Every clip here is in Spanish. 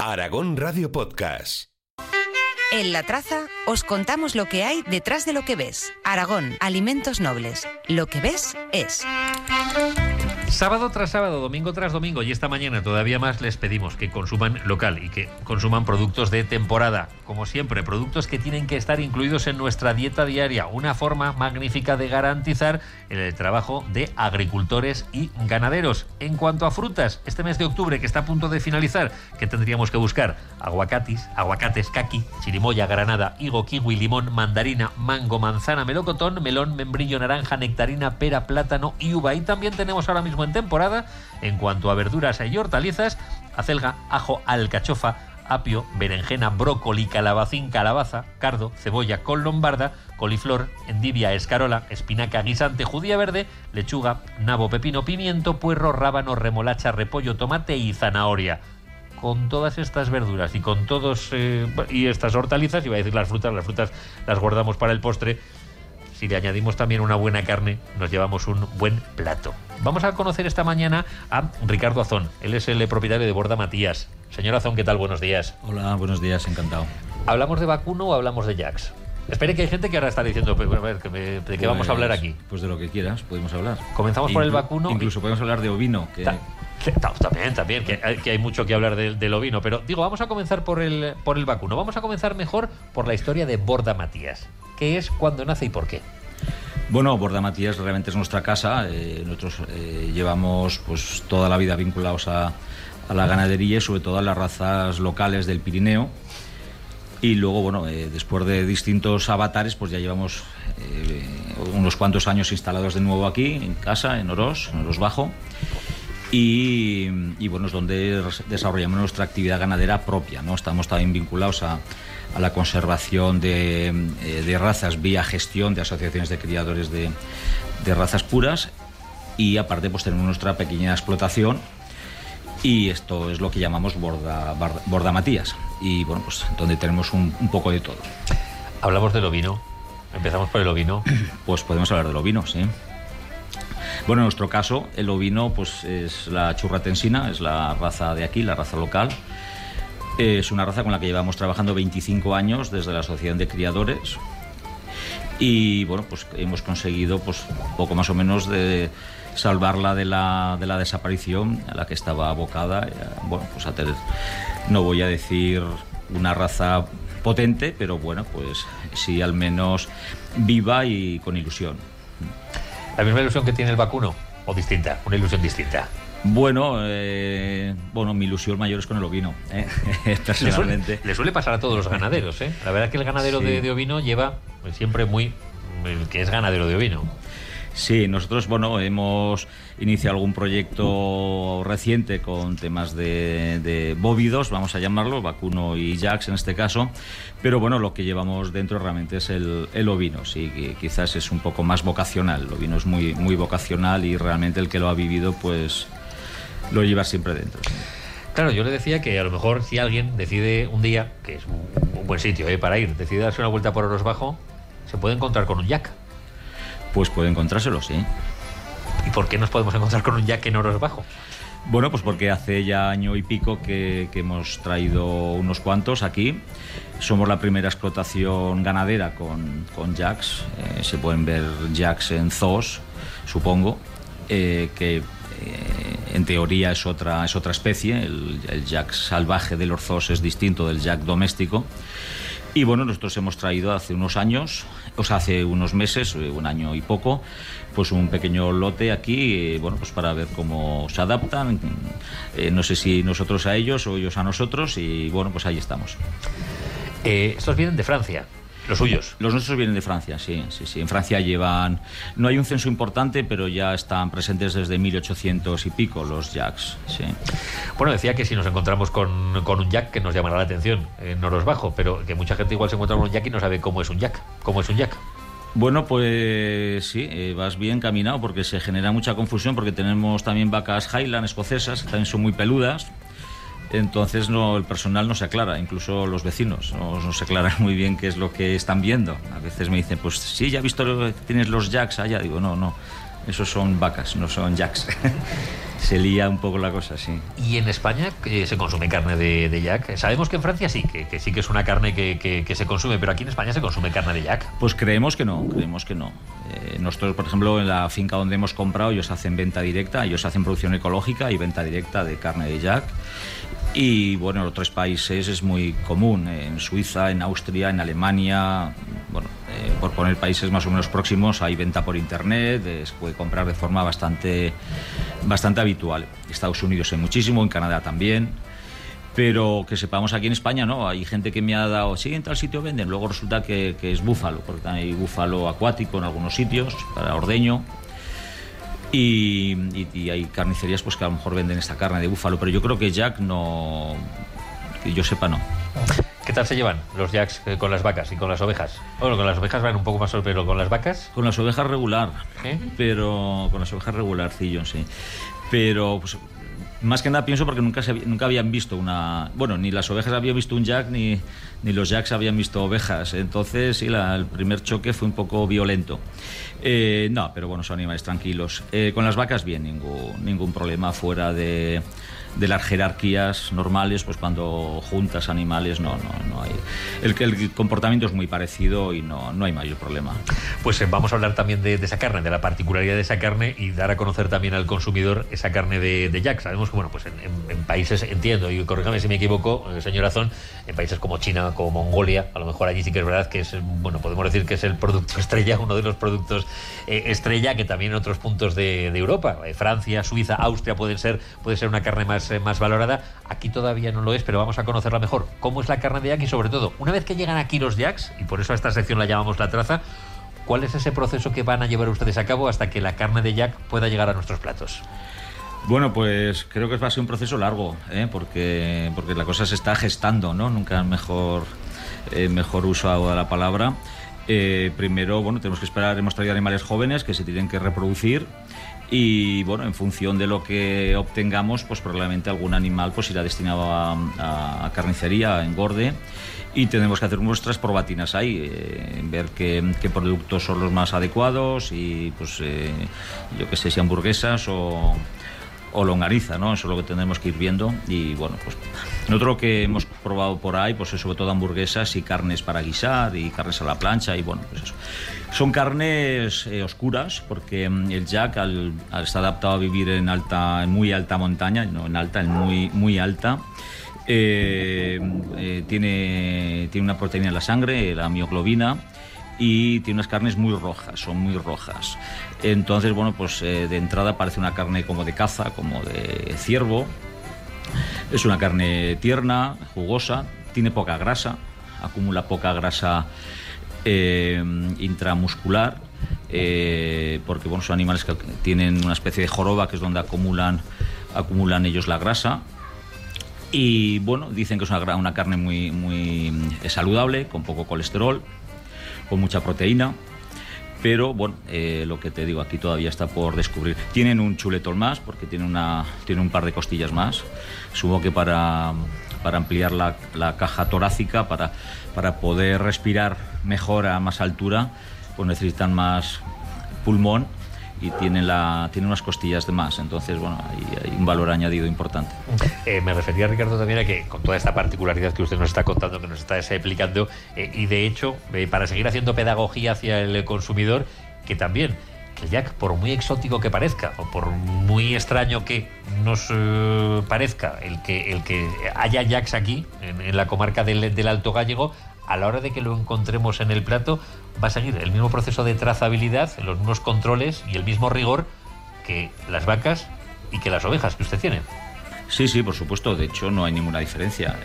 Aragón Radio Podcast. En La Traza os contamos lo que hay detrás de lo que ves. Aragón, alimentos nobles. Lo que ves es... Sábado tras sábado, domingo tras domingo y esta mañana todavía más les pedimos que consuman local y que consuman productos de temporada. Como siempre, productos que tienen que estar incluidos en nuestra dieta diaria. Una forma magnífica de garantizar el trabajo de agricultores y ganaderos. En cuanto a frutas, este mes de octubre que está a punto de finalizar, ¿qué tendríamos que buscar? Aguacates, caqui, chirimoya, granada, higo, kiwi, limón, mandarina, mango, manzana, melocotón, melón, membrillo, naranja, nectarina, pera, plátano y uva. Y también tenemos ahora mismo en temporada, en cuanto a verduras y hortalizas, acelga, ajo, alcachofa, apio, berenjena, brócoli, calabacín, calabaza, cardo, cebolla, col lombarda, coliflor, endivia, escarola, espinaca, guisante, judía verde, lechuga, nabo, pepino, pimiento, puerro, rábano, remolacha, repollo, tomate y zanahoria. Con todas estas verduras y con todos y estas hortalizas, iba a decir las frutas las guardamos para el postre. Si le añadimos también una buena carne, nos llevamos un buen plato. Vamos a conocer esta mañana a Ricardo Azón. Él es el propietario de Borda Matías. Señor Azón, ¿qué tal? Buenos días. Hola, buenos días, encantado. ¿Hablamos de vacuno o hablamos de Jacks? Espere, que hay gente que ahora está diciendo, pues, a ver, ¿de qué vamos a hablar aquí? Pues de lo que quieras, podemos hablar. Comenzamos por el vacuno. Incluso podemos hablar de ovino. También, que hay mucho que hablar del ovino. Pero digo, vamos a comenzar por el vacuno. Vamos a comenzar mejor por la historia de Borda Matías. ¿Qué es, cuándo nace y por qué? Bueno, Borda Matías realmente es nuestra casa. Nosotros llevamos pues toda la vida vinculados a la ganadería y sobre todo a las razas locales del Pirineo. Y luego, bueno, después de distintos avatares, pues ya llevamos unos cuantos años instalados de nuevo aquí, en casa, en Orós Bajo. Y bueno, es donde desarrollamos nuestra actividad ganadera propia, ¿no? Estamos también vinculados a la conservación de razas vía gestión de asociaciones de criadores de razas puras, y aparte pues tenemos nuestra pequeña explotación, y esto es lo que llamamos Borda Matías, y bueno, pues donde tenemos un poco de todo. Hablamos del ovino, empezamos por el ovino. Pues podemos hablar del ovino, sí. Bueno, en nuestro caso, el ovino pues es la churratensina, es la raza de aquí, la raza local. Es una raza con la que llevamos trabajando 25 años desde la Asociación de Criadores. Y bueno, pues hemos conseguido pues poco más o menos de salvarla de la desaparición a la que estaba abocada. Bueno, pues a tener, no voy a decir una raza potente, pero bueno, pues sí al menos viva y con ilusión. ¿La misma ilusión que tiene el vacuno o distinta? Una ilusión distinta. Bueno, mi ilusión mayor es con el ovino, personalmente. Le suele pasar a todos los ganaderos, ¿eh? La verdad que el ganadero sí. de ovino lleva siempre que es ganadero de ovino. Sí, nosotros, bueno, hemos iniciado algún proyecto reciente con temas de bóvidos, vamos a llamarlo, vacuno y Jacks en este caso, pero bueno, lo que llevamos dentro realmente es el ovino, sí, que quizás es un poco más vocacional. El ovino es muy, muy vocacional y realmente el que lo ha vivido, pues lo lleva siempre dentro. Sí. Claro, yo le decía que a lo mejor si alguien decide un día, que es un buen sitio para ir, decide darse una vuelta por Orós Bajo, se puede encontrar con un Jack. Pues puede encontrárselo, sí. ¿Y por qué nos podemos encontrar con un Jack en Orós Bajo? Bueno, pues porque hace ya año y pico que hemos traído unos cuantos aquí. Somos la primera explotación ganadera con Jacks. Se pueden ver Jacks en zoos, supongo, que en teoría es otra especie. El Jack salvaje de los zoos es distinto del Jack doméstico. Y bueno, nosotros hemos traído hace unos meses, un año y poco, pues un pequeño lote aquí, bueno, pues para ver cómo se adaptan, no sé si nosotros a ellos o ellos a nosotros, y bueno, pues ahí estamos. Estos vienen de Francia, los suyos. Los nuestros vienen de Francia, sí. En Francia llevan, no hay un censo importante, pero ya están presentes desde 1800 y pico los Jacks, sí. Bueno, decía que si nos encontramos con un Jack, que nos llamará la atención en Orós Bajo, pero que mucha gente igual se encuentra con un Jack y no sabe cómo es un Jack. ¿Cómo es un Jack? Bueno, pues sí, vas bien caminado, porque se genera mucha confusión, porque tenemos también vacas Highland escocesas, que también son muy peludas. Entonces el personal no se aclara, incluso los vecinos no se aclaran muy bien qué es lo que están viendo. A veces me dicen, pues sí, ya he visto que tienes los Jacks allá. Digo, no, esos son vacas, no son Jacks. se lía un poco la cosa, sí. ¿Y en España se consume carne de yak? Sabemos que en Francia sí, que sí que es una carne que se consume, pero aquí en España se consume carne de yak. Pues creemos que no. Nosotros, por ejemplo, en la finca donde hemos comprado, ellos hacen venta directa, ellos hacen producción ecológica y venta directa de carne de yak. Y bueno, en otros países es muy común, en Suiza, en Austria, en Alemania, bueno, por poner países más o menos próximos, hay venta por internet, se puede comprar de forma bastante habitual. Estados Unidos hay muchísimo, en Canadá también, pero que sepamos aquí en España, ¿no? Hay gente que me ha dado, sí, en tal sitio venden, luego resulta que es búfalo, porque hay búfalo acuático en algunos sitios, para ordeño. Y hay carnicerías pues que a lo mejor venden esta carne de búfalo, pero yo creo que yak no, que yo sepa no. ¿Qué tal se llevan los yaks con las vacas y con las ovejas? Bueno, con las ovejas van un poco más, pero con las vacas. Con las ovejas regular, pero con las ovejas regularcillo, sí. Pero pues, más que nada pienso porque nunca habían visto una... Bueno, ni las ovejas habían visto un yak, ni los yaks habían visto ovejas. Entonces, sí, el primer choque fue un poco violento. No, pero bueno, son animales tranquilos. Con las vacas, bien, ningún problema fuera de las jerarquías normales, pues cuando juntas animales no hay. El comportamiento es muy parecido y no hay mayor problema. Pues vamos a hablar también de esa carne, de la particularidad de esa carne y dar a conocer también al consumidor esa carne de yak. Sabemos que, bueno, pues en países, entiendo, y corríjame si me equivoco, señor Azón, en países como China, como Mongolia, a lo mejor allí sí que es verdad que es, bueno, podemos decir que es el producto estrella, uno de los productos estrella, que también en otros puntos de Europa, Francia, Suiza, Austria puede ser una carne más valorada. Aquí todavía no lo es, pero vamos a conocerla mejor. ¿Cómo es la carne de yak? Y sobre todo, una vez que llegan aquí los yaks, y por eso a esta sección la llamamos La Traza, ¿cuál es ese proceso que van a llevar ustedes a cabo hasta que la carne de yak pueda llegar a nuestros platos? Bueno, pues creo que va a ser un proceso largo, porque la cosa se está gestando, ¿no? Nunca mejor uso de la palabra. Primero, bueno, tenemos que esperar, hemos traído animales jóvenes que se tienen que reproducir y, bueno, en función de lo que obtengamos, pues probablemente algún animal pues irá destinado a carnicería, a engorde, y tenemos que hacer nuestras probatinas ahí, ver qué productos son los más adecuados y, pues, yo qué sé, si hamburguesas o longaniza, ¿no? Eso es lo que tendremos que ir viendo. Y bueno, pues nosotros lo que hemos probado por ahí, pues es sobre todo hamburguesas y carnes para guisar y carnes a la plancha y bueno, pues eso. Son carnes oscuras porque el yak al estar adaptado a vivir en muy alta montaña, no en alta, en muy alta, tiene una proteína en la sangre, la mioglobina, y tiene unas carnes muy rojas, son muy rojas. Entonces, bueno, pues de entrada parece una carne como de caza, como de ciervo. Es una carne tierna, jugosa, tiene poca grasa, acumula poca grasa intramuscular, porque bueno, son animales que tienen una especie de joroba, que es donde acumulan ellos la grasa. Y bueno, dicen que es una carne muy saludable, con poco colesterol, con mucha proteína, pero bueno, lo que te digo, aquí todavía está por descubrir. Tienen un chuletón más, porque tienen un par de costillas más, supongo que para ampliar la caja torácica, para poder respirar mejor a más altura, pues necesitan más pulmón y tienen unas costillas de más, entonces bueno, hay un valor añadido importante. Me refería, Ricardo, también a que con toda esta particularidad que usted nos está contando, que nos está explicando, y de hecho, para seguir haciendo pedagogía hacia el consumidor, que también que el yak, por muy exótico que parezca o por muy extraño que nos parezca el que haya yaks aquí en la comarca del Alto Gállego, a la hora de que lo encontremos en el plato, va a seguir el mismo proceso de trazabilidad, los mismos controles y el mismo rigor que las vacas y que las ovejas que usted tiene. Sí, por supuesto. De hecho, no hay ninguna diferencia.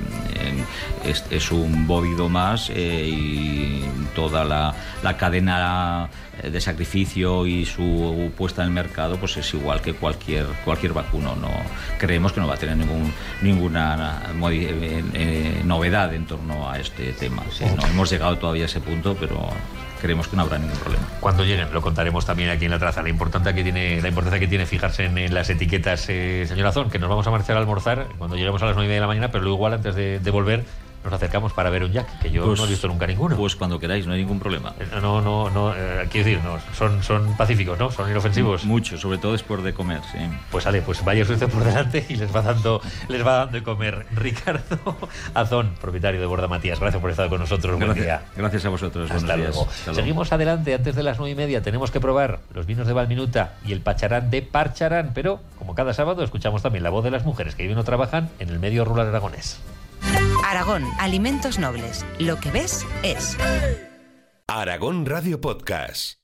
Es un bóvido más y toda la cadena de sacrificio y su puesta en el mercado pues es igual que cualquier vacuno. No creemos que no va a tener ninguna novedad en torno a este tema. Sí, no hemos llegado todavía a ese punto, pero creemos que no habrá ningún problema. Cuando lleguen, lo contaremos también aquí en La Traza, la importancia que tiene fijarse en las etiquetas, señor Azón, que nos vamos a marchar a almorzar cuando lleguemos a las 9 de la mañana, pero luego igual antes de volver nos acercamos para ver un jack, que yo no he visto nunca ninguno. Pues cuando queráis, no hay ningún problema. No, quiero decir, son pacíficos, ¿no? Son inofensivos. Mucho, sobre todo después de comer, sí. Pues vale, pues vaya usted por delante y les va dando de comer. Ricardo Azón, propietario de Borda Matías, gracias por estar con nosotros. Buen día. Gracias a vosotros. Hasta luego. Seguimos adelante. Antes de las 9:30 tenemos que probar los vinos de Valminuta y el pacharán de Parcharán, pero como cada sábado escuchamos también la voz de las mujeres que viven o trabajan en el medio rural aragonés. Aragón, alimentos nobles. Lo que ves es. Aragón Radio Podcast.